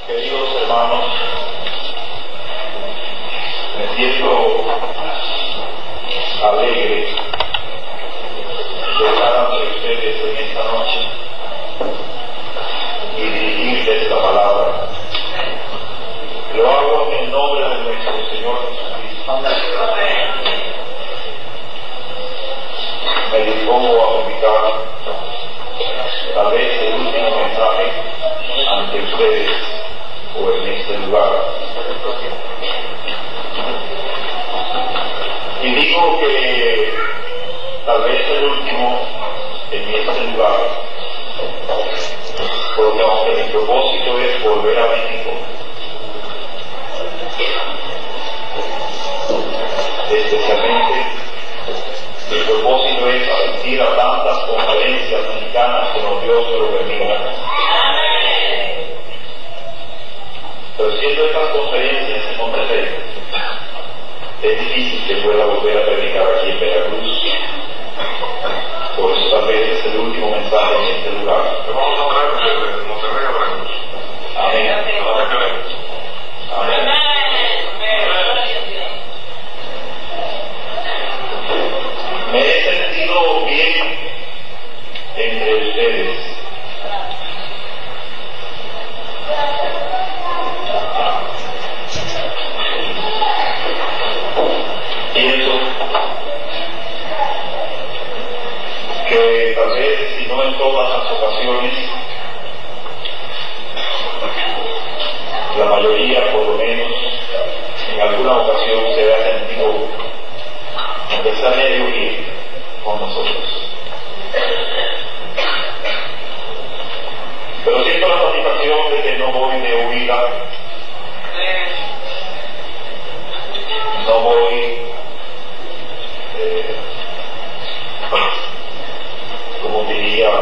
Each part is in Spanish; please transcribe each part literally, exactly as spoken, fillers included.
Queridos hermanos, me siento alegre de estar ante ustedes en esta noche y dirigirles la palabra. Lo hago en el nombre de nuestro Señor Jesucristo. Me dispongo a publicar tal vez el último mensaje ante ustedes o en este lugar. Y digo que tal vez el último en este lugar, porque aunque mi propósito es volver a México, especialmente mi propósito es asistir a tantas conferencias mexicanas como Dios me lo permita. Pero siendo estas conferencias en Monterrey, es difícil que pueda volver a predicar aquí en Veracruz. Por eso tal vez es el último mensaje en este lugar. Pero vamos a hablar de Monterrey a Veracruz. Amén. Amén. Me he sentido bien entre ustedes. Pienso que tal vez, si no en todas las ocasiones, la mayoría, por lo menos, en alguna ocasión se ha sentido que está medio bien con nosotros. Pero siento la satisfacción de que no voy de huida, no voy eh, como diría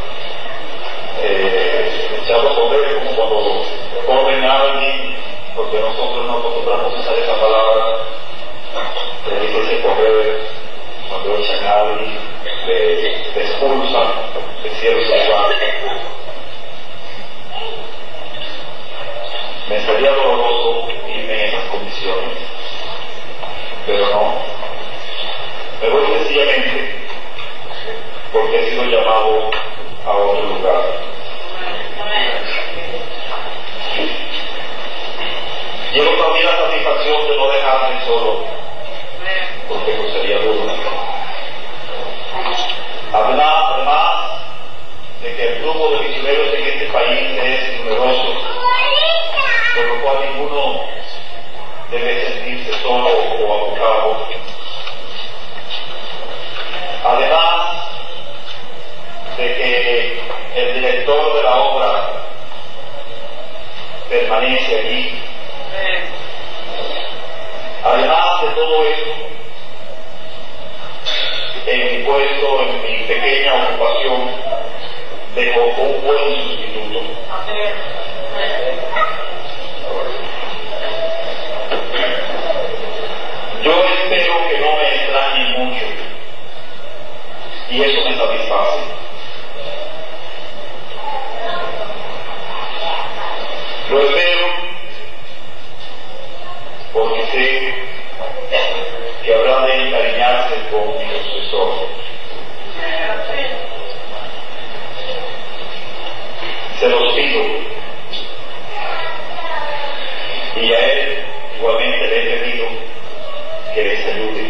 eh, echado a correr, como cuando corren a alguien, porque nosotros no acostumbramos a usar esa palabra. Le dice correr, cuando echan a alguien, le, le expulsan de cierto lugar. Me estaría doloroso irme en esas condiciones, pero no. Me voy sencillamente porque he sido llamado a otro lugar. Llevo también la satisfacción de no dejarme solo, porque eso sería duro. Además, además de que el grupo de misioneros en este país es numeroso, por lo cual ninguno debe sentirse solo o abocado. Además de que el director de la obra permanece allí. Además de todo eso, en mi puesto, en mi pequeña ocupación, dejo un buen sustituto. Yo espero que no me extrañen mucho, y eso me satisface. Lo espero porque sé que habrá de encariñarse con mi sucesor. Se los pido, y a él igualmente le he pedido que les ayude.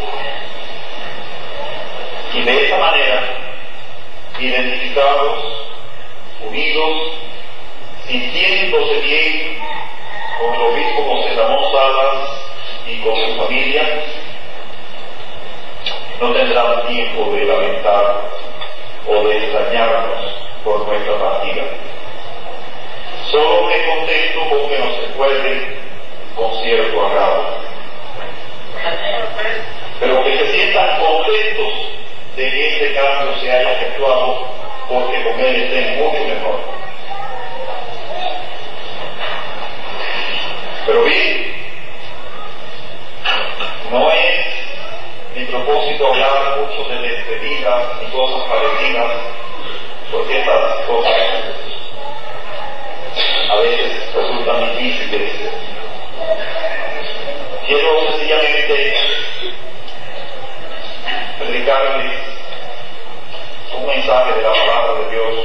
Y de esa manera, identificados, unidos, sintiéndose bien con el obispo José Ramón Salas y con su familia, no tendrán tiempo de lamentar o de extrañarnos por nuestra partida. Solo me contento con que nos recuerden con cierto agrado, pero que se sientan contentos de que este cambio se haya efectuado, porque con él estén mucho mejor. Pero bien, no es mi propósito hablar mucho de despedidas y cosas parecidas, porque estas cosas a veces resultan difíciles. Quiero sencillamente predicarles un mensaje de la palabra de Dios,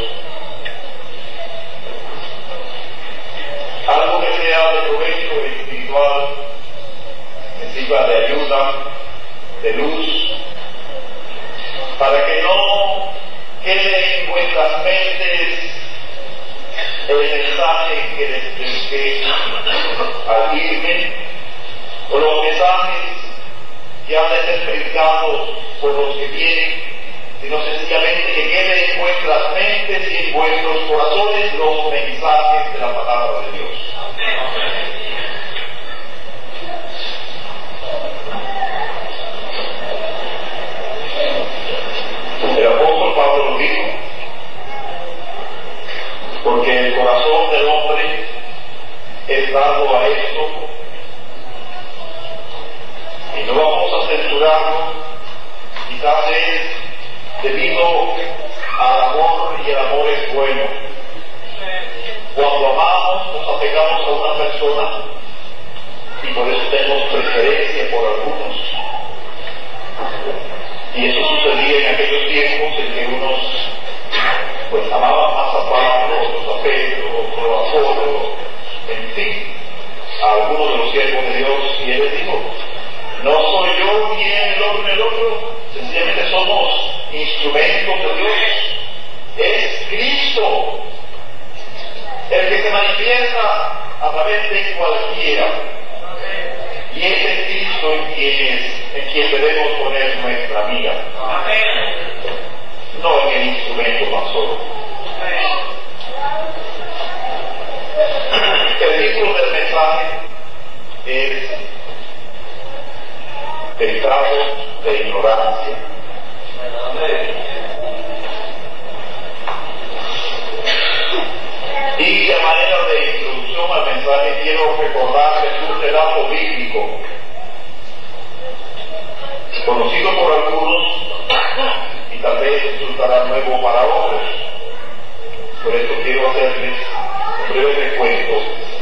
algo que sea de provecho espiritual, que sirva de ayuda, de luz, para que no quede en vuestras mentes el mensaje que les prediqué al irme, o los mensajes que han de ser predicados por los que vienen, sino sencillamente que queden en vuestras mentes y en vuestros corazones los mensajes de la palabra de Dios. El apóstol Pablo lo dijo, porque el corazón del hombre es dado a esto, y no vamos a censurarlo, quizás es debido al amor, y el amor es bueno. Cuando amamos, nos apegamos a una persona, y por eso tenemos preferencia por algunos. Y eso sucedía en aquellos tiempos en que unos pues amaban más a Pablo, otros a Pedro, otros a Apolo, en fin, a algunos de los siervos de Dios, y él les dijo, no soy yo ni el otro ni el otro, sencillamente somos instrumentos de Dios, es Cristo el que se manifiesta a través de cualquiera, y ese es Cristo en quien, es, en quien debemos poner nuestra mira, no en el instrumento tan solo. El título del mensaje es el grado de ignorancia. Y de manera de introducción al mensaje quiero recordarles un relato bíblico conocido por algunos y tal vez resultará nuevo para otros. Por eso quiero hacerles un breve recuento.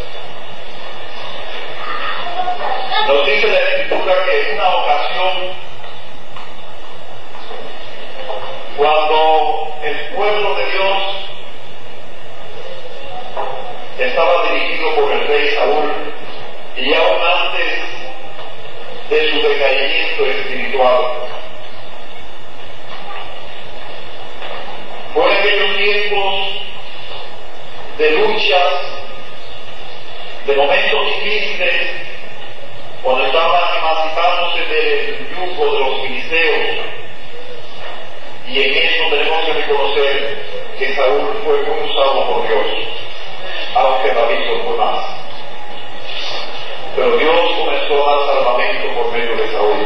Nos dice la Escritura que en una ocasión, cuando el pueblo de Dios estaba dirigido por el rey Saúl, y aún antes de su decaimiento espiritual, fue en aquellos tiempos de luchas, de momentos difíciles, cuando estaban emancipándose del yugo de los filisteos, y en eso tenemos que reconocer que Saúl fue muy usado por Dios, aunque David lo fue más. Pero Dios comenzó a dar salvamento por medio de Saúl.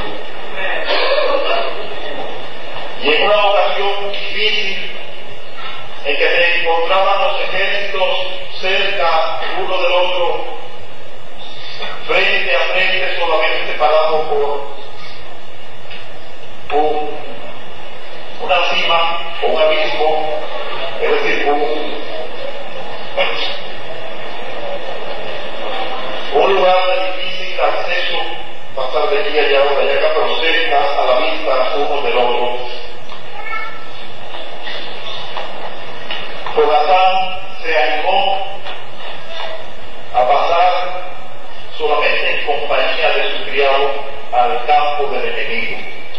Y en una ocasión difícil, en que se encontraban los ejércitos cerca uno del otro, frente a frente, solamente separado por un, una cima o un abismo, es decir, un, un lugar de difícil acceso, pasar de aquí allá o de allá acá, pero cerca a la vista uno del otro. Jonatán se animó a pasar solamente en compañía de su criado al campo del enemigo.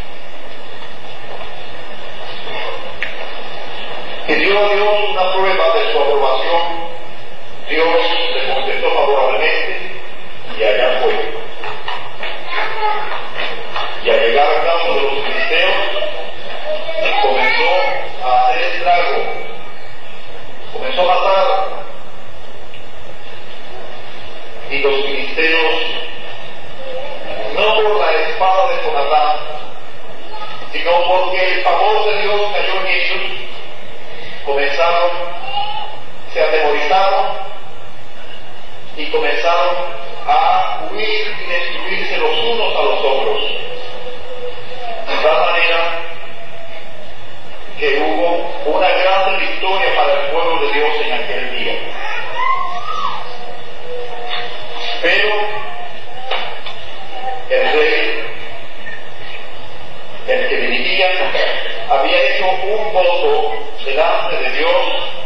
Y dio a Dios una prueba de su aprobación. Dios le contestó favorablemente y allá fue. Y al llegar al campo de los filisteos, comenzó a hacer estrago, comenzó a matar. Y los filisteos, no por la espada de Jonatán, sino porque el favor de Dios cayó en ellos, comenzaron, se atemorizaron y comenzaron a huir y destruirse los unos a los otros. De tal manera que hubo una gran victoria para el pueblo de Dios en aquel día. había hecho un voto delante de Dios,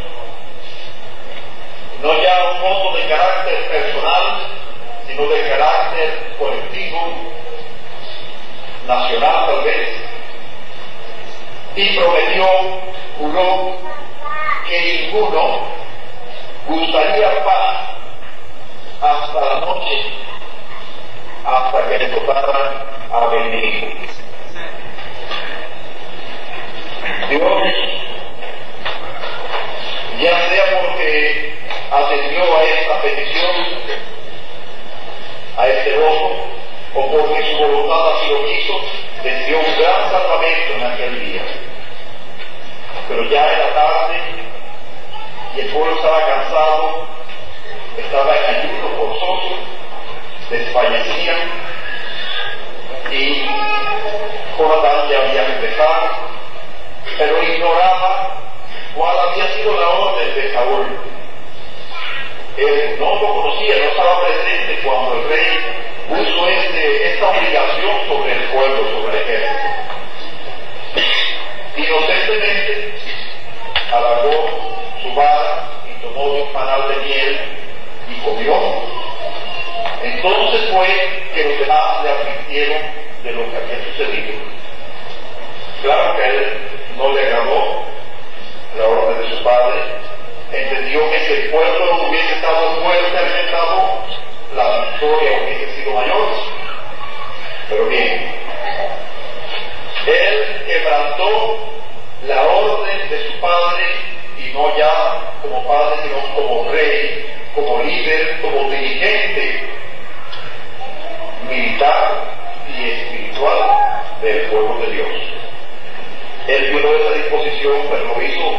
no ya un voto de carácter personal, sino de carácter colectivo, nacional tal vez, y prometió, juró, que ninguno gustaría paz hasta la noche, hasta que le tocara a Benigno. Dios, ya sea porque atendió a esta petición, a este voto, o porque su voluntad así lo quiso, les dio un gran salvamento en aquel día. Pero ya era tarde y el pueblo estaba cansado, estaba en ayuno forzoso, desfallecían y Jonatán ya había empezado, pero ignoraba cuál había sido la orden de Saúl. Él no lo conocía, no estaba presente cuando el rey puso este, esta obligación sobre el pueblo, sobre el ejército. Inocentemente alargó su vara y tomó un panal de miel y comió. Entonces fue que los demás le advirtieron de lo que había sucedido. Claro que a él no le agradó la orden de su padre, entendió que si el pueblo hubiese estado fuerte alimentado, la victoria hubiese sido mayor. Pero bien, él quebrantó la orden de su padre, y no ya como padre, sino como rey, como líder, como dirigente militar y espiritual del pueblo de Dios. Él violó esa disposición, pero lo hizo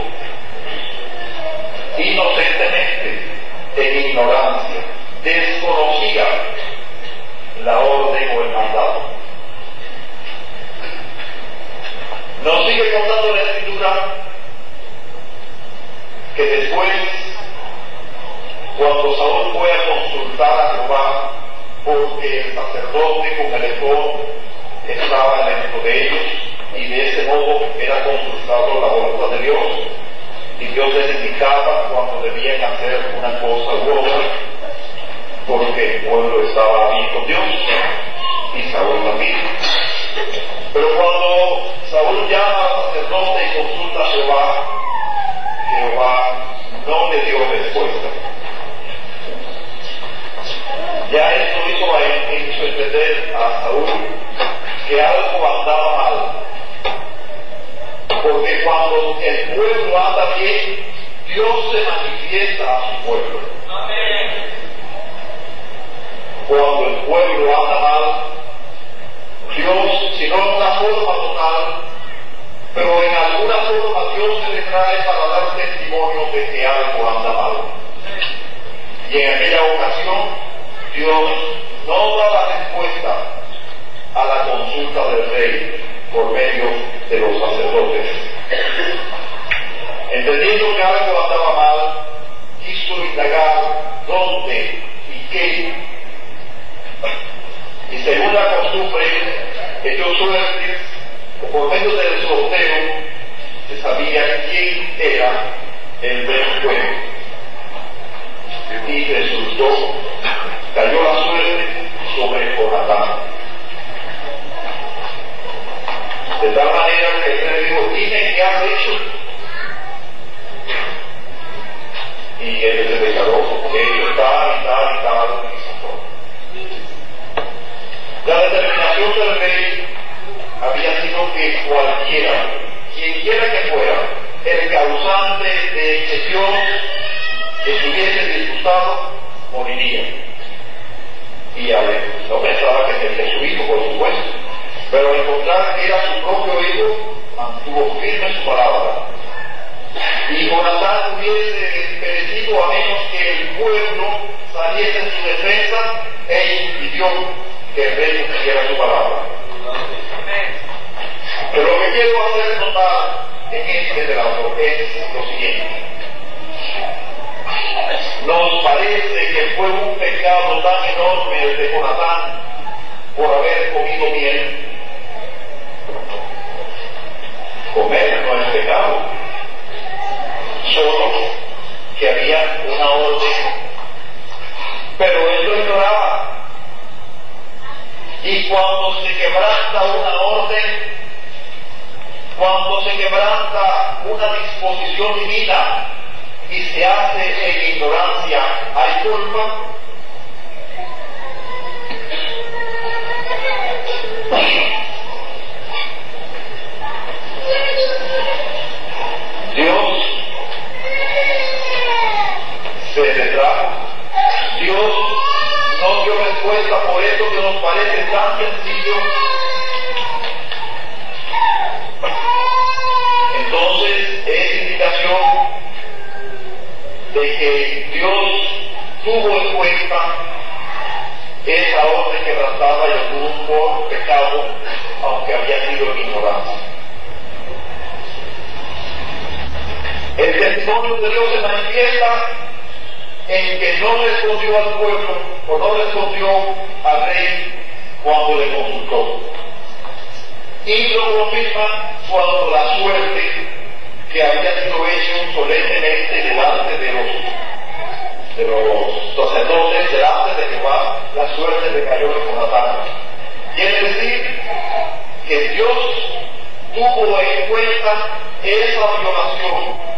inocentemente, en ignorancia, desconocía la orden o el mandato. Nos sigue contando la Escritura que después, cuando Saúl fue a consultar a Jehová, porque el sacerdote con el efod estaba dentro de ellos, y de ese modo era consultado la voluntad de Dios, y Dios les indicaba cuando debían hacer una cosa u otra, porque el pueblo estaba bien con Dios, y Saúl también. Pero cuando Saúl llama al sacerdote y consulta a Jehová, Jehová no le dio respuesta. Ya esto hizo, a él, hizo entender a Saúl que algo andaba mal. Porque cuando el pueblo anda bien, Dios se manifiesta a su pueblo. Amén. Cuando el pueblo anda mal, Dios, si no en una forma total, pero en alguna forma Dios se le trae para dar testimonio de que algo anda mal. Y en aquella ocasión, Dios no da la respuesta a la consulta del rey por medio de los sacerdotes. Entendiendo que algo andaba mal, quiso indagar dónde y qué. Y según la costumbre, echó suertes, o por medio del sorteo, se sabía quién era el vencedor. Y resultó, cayó la suerte sobre Jonatán. De tal manera que el rey dijo, dime qué has hecho. Y él le declaró que ellos tal y tal y tal y la determinación del rey había sido que cualquiera, quien quiera que fuera, el causante de que Dios estuviese disgustado, moriría. Y a ver, no pensaba que sería su hijo, por supuesto, pero al encontrar que era su propio hijo, mantuvo firme su palabra. Y Jonatán hubiese perecido a menos que el pueblo saliese en su defensa e impidió que el rey cumpliera su palabra. Pero lo que quiero hacer notar en este relato es lo siguiente. Nos parece que fue un pecado tan enorme el de Jonatán por haber comido miel. Comer no es pecado, solo que había una orden, pero él lo ignoraba. Y cuando se quebranta una orden, cuando se quebranta una disposición divina y se hace en ignorancia, ¿hay culpa? Dios se retrajo. Dios no dio respuesta por eso que nos parece tan sencillo. Entonces es indicación de que Dios tuvo en cuenta esa orden quebrantada y lo tuvo por pecado, aunque había sido en ignorancia. El testimonio de Dios se manifiesta en que no respondió al pueblo o no respondió al rey cuando le consultó. Y lo confirma cuando la suerte que había sido hecho solemnemente delante de los, de los sacerdotes, delante de Jehová, la suerte recayó en Jonatán. Quiere decir que Dios tuvo en cuenta esa violación.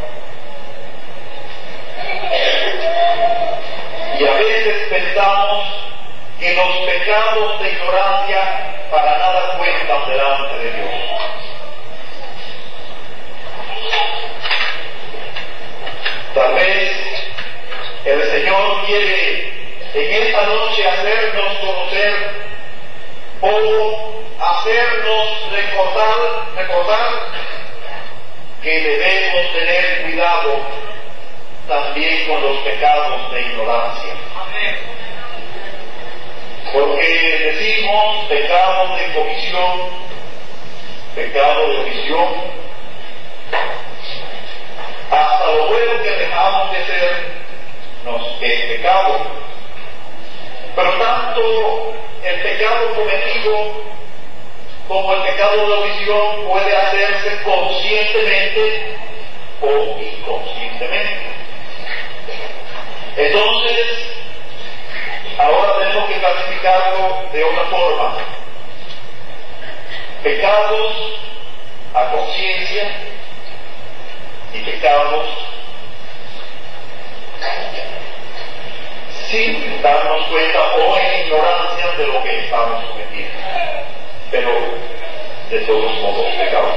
Y a veces pensamos que los pecados de ignorancia para nada cuentan delante de Dios. Tal vez el Señor quiere en esta noche hacernos conocer o hacernos recordar, recordar que debemos tener cuidado también con los pecados de ignorancia. Porque decimos pecado de comisión, pecado de omisión, hasta lo bueno que dejamos de hacer nos es pecado. Pero tanto el pecado cometido como el pecado de omisión puede hacerse conscientemente o inconscientemente. Entonces, ahora tenemos que clasificarlo de otra forma. Pecados a conciencia y pecados sin darnos cuenta o en ignorancia de lo que estamos cometiendo, pero de todos modos pecados.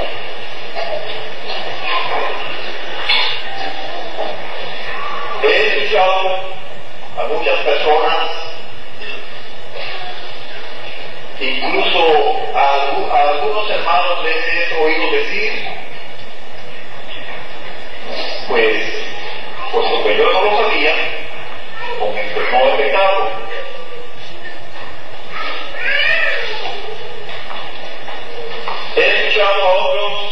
He escuchado a muchas personas, incluso a, a algunos hermanos les he oído decir, pues, puesto que yo no lo sabía, o me enfermó de pecado. He escuchado a otros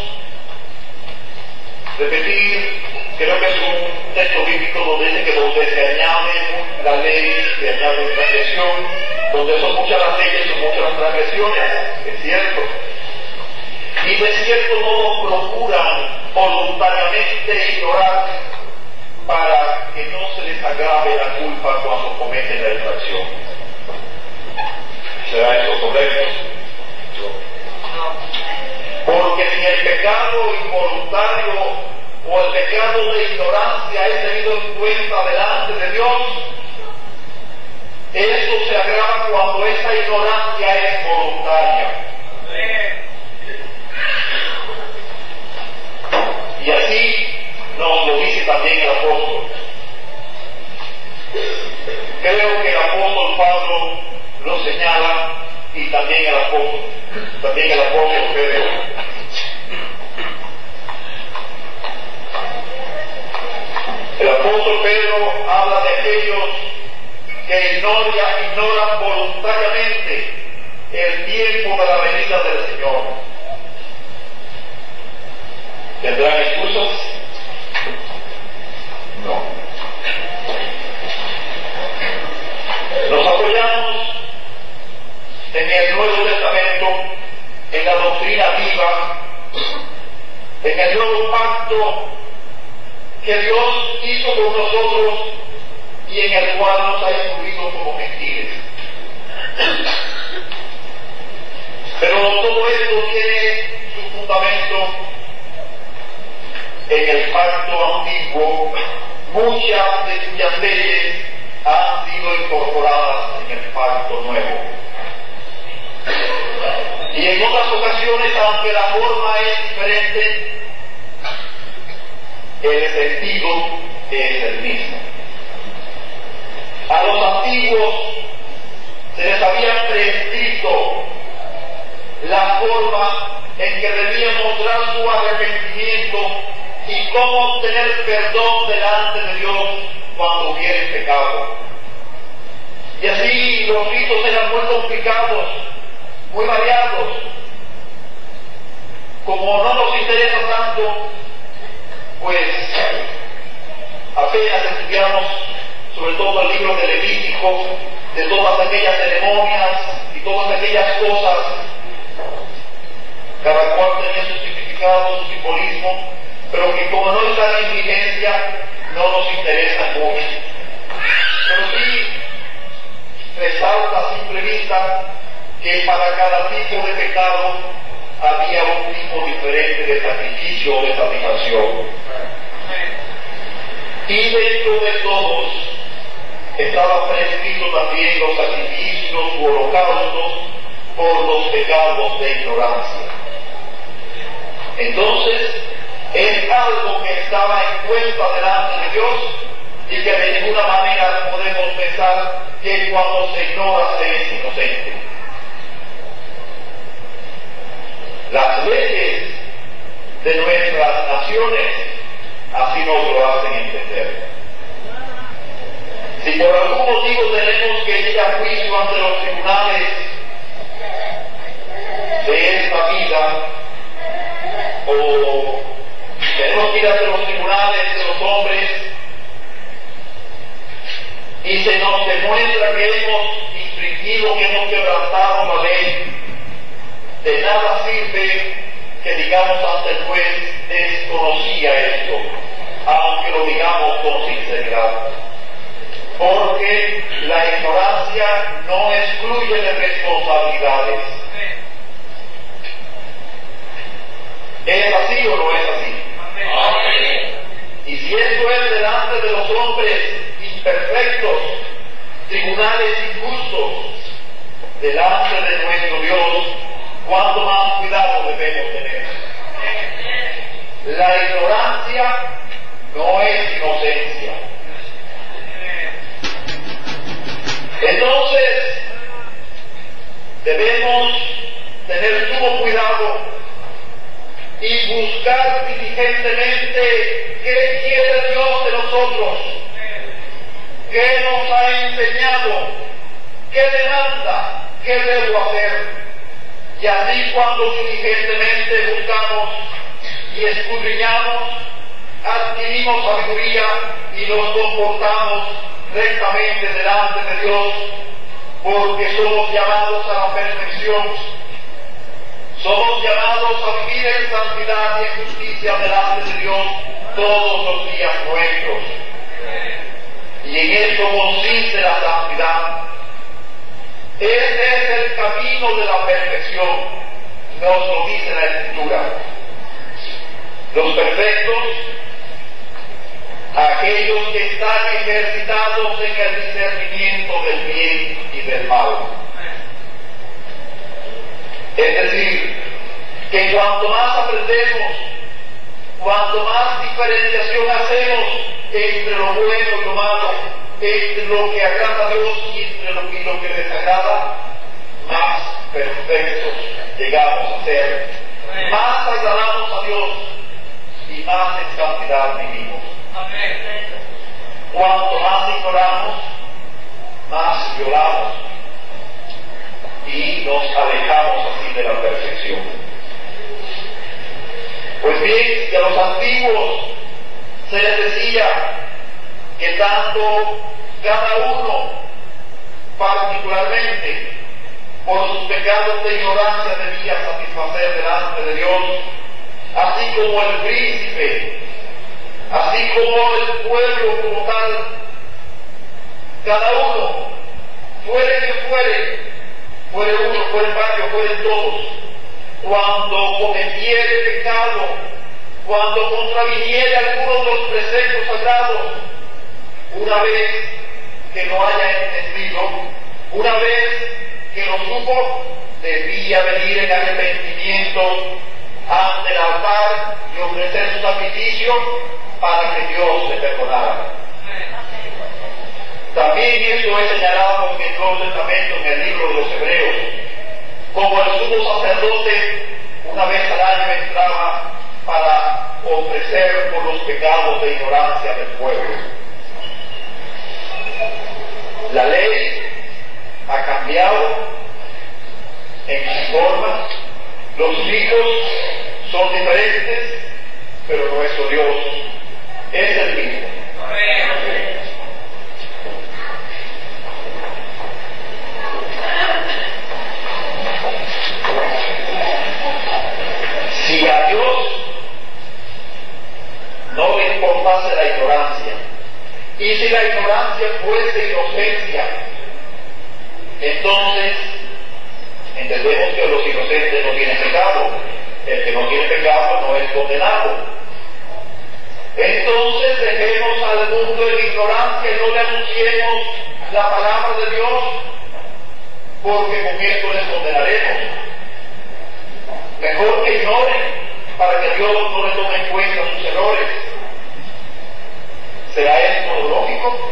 repetir, creo que es un texto bíblico donde dice que donde se añade la ley, se añade transgresión, donde son muchas las leyes, son muchas las transgresiones, es cierto. Y de cierto modo procuran voluntariamente ignorar para que no se les agrave la culpa cuando cometen la infracción. ¿Será eso correcto? Porque si el pecado involuntario o el pecado de ignorancia es tenido en cuenta delante de Dios, esto se agrava cuando esa ignorancia es voluntaria. Y así nos lo dice también el apóstol. Creo que el apóstol Pablo lo señala y también el apóstol, también el apóstol Pedro. El apóstol Pedro habla de aquellos que ignoran, ignoran voluntariamente el tiempo de la venida del Señor. ¿Tendrán excusas? No. Nos apoyamos en el Nuevo Testamento en la doctrina viva en el nuevo pacto que Dios hizo con nosotros y en el cual nos ha incluido como gentiles. Pero todo esto tiene su fundamento en el pacto antiguo, muchas de cuyas leyes han sido incorporadas en el pacto nuevo. Y en otras ocasiones, aunque la forma es diferente, el sentido es el mismo. A los antiguos se les había prescrito la forma en que debían mostrar su arrepentimiento y cómo obtener perdón delante de Dios cuando hubiera pecado. Y así los ritos eran muy complicados, muy variados. Como no nos interesa tanto, pues apenas estudiamos sobre todo el libro de Levítico, de todas aquellas ceremonias y todas aquellas cosas, cada cual tenía su significado, su simbolismo, pero que como no está en vigencia, no nos interesa mucho. Pero sí resalta a simple vista que para cada tipo de pecado había un tipo diferente de sacrificio o de satisfacción. Y dentro de todos estaba prescrito también los sacrificios u holocaustos por los pecados de ignorancia. Entonces, es algo que estaba en cuenta delante de Dios y que de ninguna manera podemos pensar que cuando se ignora se es inocente. Las leyes de nuestras naciones así nos lo hacen entender. Si por algún motivo tenemos que ir a juicio ante los tribunales de esta vida, o tenemos que ir ante los tribunales de los hombres, y se nos demuestra que hemos infringido, que hemos quebrantado la ley, de nada sirve que digamos ante el juez, desconocía esto, aunque lo digamos con sinceridad. Porque la ignorancia no excluye de responsabilidades. ¿Es así o no es así? Amén. Y si esto es delante de los hombres imperfectos, tribunales injustos, delante de nuestro Dios, cuánto más cuidado debemos tener. La ignorancia no es inocencia. Entonces, debemos tener sumo cuidado y buscar diligentemente qué quiere Dios de nosotros, qué nos ha enseñado, qué demanda, qué debo hacer. Y así cuando diligentemente buscamos y escudriñamos, adquirimos sabiduría y nos comportamos rectamente delante de Dios, porque somos llamados a la perfección, somos llamados a vivir en santidad y en justicia delante de Dios todos los días nuestros. Y en esto consiste la santidad. Este es el camino de la perfección, nos lo dice la Escritura. Los perfectos, aquellos que están ejercitados en el discernimiento del bien y del mal. Es decir, que cuanto más aprendemos, cuanto más diferenciación hacemos entre lo bueno y lo malo, entre lo que agrada a Dios y entre lo que, lo que desagrada, más perfectos llegamos a ser, más agradamos a Dios y más en santidad vivimos. Cuanto más ignoramos, más violamos y nos alejamos así de la perfección. Pues bien, que a los antiguos se les decía que tanto cada uno particularmente por sus pecados de ignorancia debía satisfacer delante de Dios, así como el príncipe, así como el pueblo como tal, cada uno, fuere que fuere, fuere uno, fuere varios, fueren todos, cuando cometiere pecado, cuando contraviniere alguno de los preceptos sagrados, una vez que lo haya entendido, una vez que lo supo, debía venir en arrepentimiento ante el altar y ofrecer su sacrificio para que Dios le perdonara. También esto es señalado en el Nuevo Testamento, en el libro de los Hebreos, como el sumo sacerdote una vez al año entraba para ofrecer por los pecados de ignorancia del pueblo. La ley ha cambiado en su forma, los hijos son diferentes, pero nuestro Dios es el mismo. Si a Dios no le importase la ignorancia, y si la ignorancia fuese inocencia, entonces entendemos que los inocentes no tienen pecado. El que no tiene pecado no es condenado. Entonces dejemos al mundo en ignorancia y no le anunciemos la palabra de Dios, porque con esto les condenaremos. Mejor que ignoren para que Dios no les tome en cuenta sus errores. ¿Será esto lógico?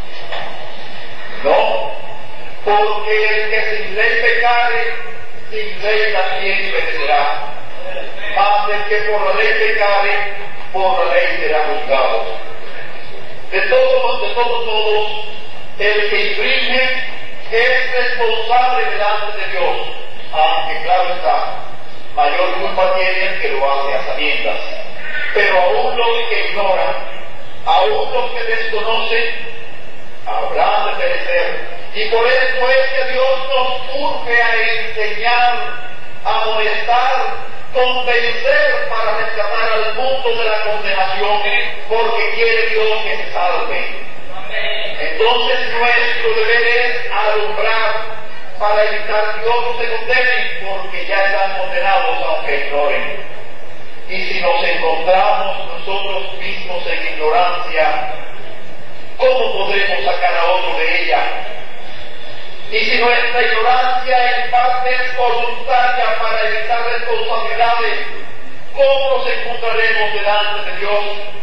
No, porque el que sin ley pecare, sin ley también perecerá. Mas el que por la ley pecare, por la ley será juzgado. De todos, de todos modos, el que infringe es responsable delante de Dios, aunque claro está, mayor culpa tiene el que lo hace a sabiendas. Pero aún los que ignoran, aún los que desconocen, habrán de perecer. Y por eso es que Dios nos urge a enseñar, a amonestar, convencer para rescatar al mundo de la condenación, porque quiere Dios que se salve. Entonces nuestro deber es alumbrar para evitar que otros se condenen, porque ya están condenados aunque ignoren. Y si nos encontramos nosotros mismos en ignorancia, ¿cómo podremos sacar a otro de ella? Y si nuestra ignorancia en parte es voluntaria para evitar responsabilidades, ¿cómo nos encontraremos delante de Dios?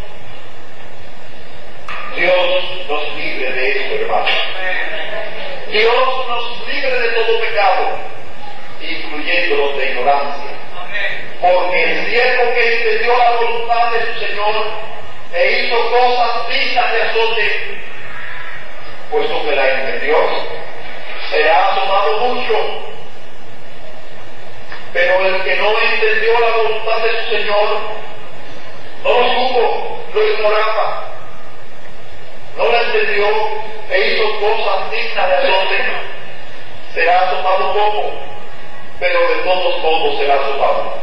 Dios nos libre de esto, hermanos. Dios nos libre de todo pecado, incluyéndolos de ignorancia. Porque el siervo que entendió la voluntad de su Señor e hizo cosas dignas de azote, puesto que la entendió, será azotado mucho. Pero el que no entendió la voluntad de su Señor, no lo supo, lo ignoraba, no la entendió e hizo cosas dignas de azote, será azotado poco, pero de todos modos será azotado.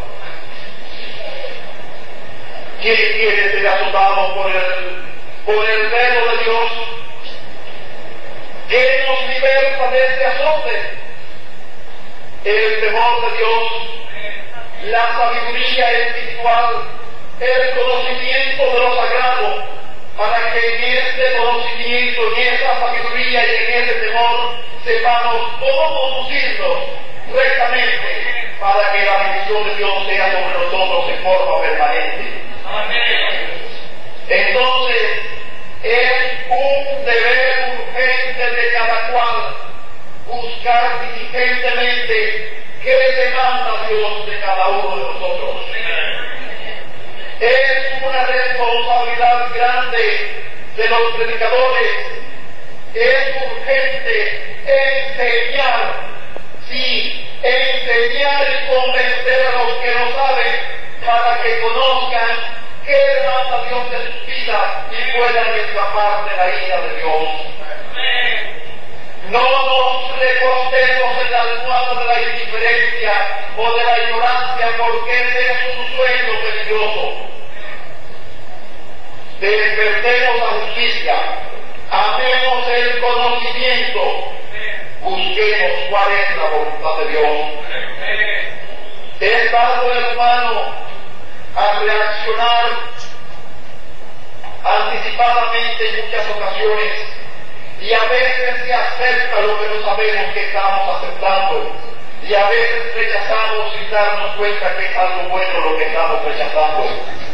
¿Quién quiere ser azotado por el, por el velo de Dios? ¿Quién nos liberta de este azote? El temor de Dios, la sabiduría espiritual, el conocimiento de lo sagrado, para que en este conocimiento, en esa sabiduría y en ese temor sepamos cómo conducirnos rectamente, para que la bendición de Dios sea sobre nosotros en forma permanente. Entonces, es un deber urgente de cada cual buscar diligentemente qué demanda Dios de cada uno de nosotros. Es una responsabilidad grande de los predicadores. Es urgente enseñar, sí, enseñar y convencer a los que no saben, para que conozcan qué demanda Dios de sus vidas y puedan escapar de la ira de Dios. No nos recostemos en la almohada de la indiferencia o de la ignorancia, porque ese es un sueño peligroso. Despertemos la justicia, amemos el conocimiento, busquemos cuál es la voluntad de Dios. Es dado, hermano, a reaccionar anticipadamente en muchas ocasiones, y a veces se acepta lo que no sabemos que estamos aceptando, y a veces rechazamos sin darnos cuenta que es algo bueno lo que estamos rechazando.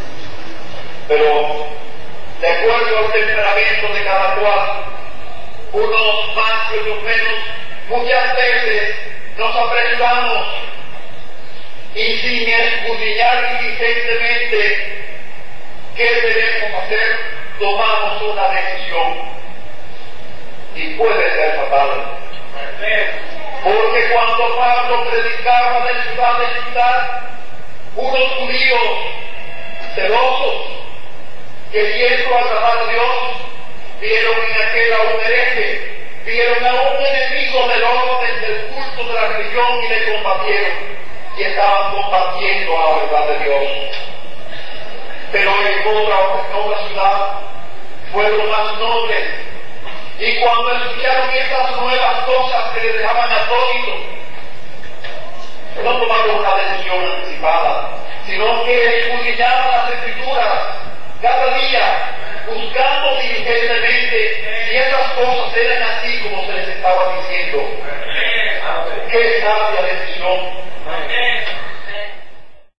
Pero de acuerdo al temperamento de cada cual, unos más y otros menos, muchas veces nos apresuramos y sin escudriñar diligentemente qué debemos hacer, tomamos una decisión. Y puede ser fatal. Porque cuando Pablo predicaba de ciudad en ciudad, unos judíos celosos, queriendo agradar a Dios, vieron en aquel a un hereje, vieron a un enemigo del orden del culto de la religión y le combatieron, y estaban combatiendo a la verdad de Dios. Pero en otra, en otra ciudad fueron más nobles, y cuando escucharon estas nuevas cosas que les dejaban atónitos, no tomaron una decisión anticipada, sino que escudriñaban las escrituras cada día, buscando diligentemente si esas cosas eran así como se les estaba diciendo. ¡Qué sabia decisión!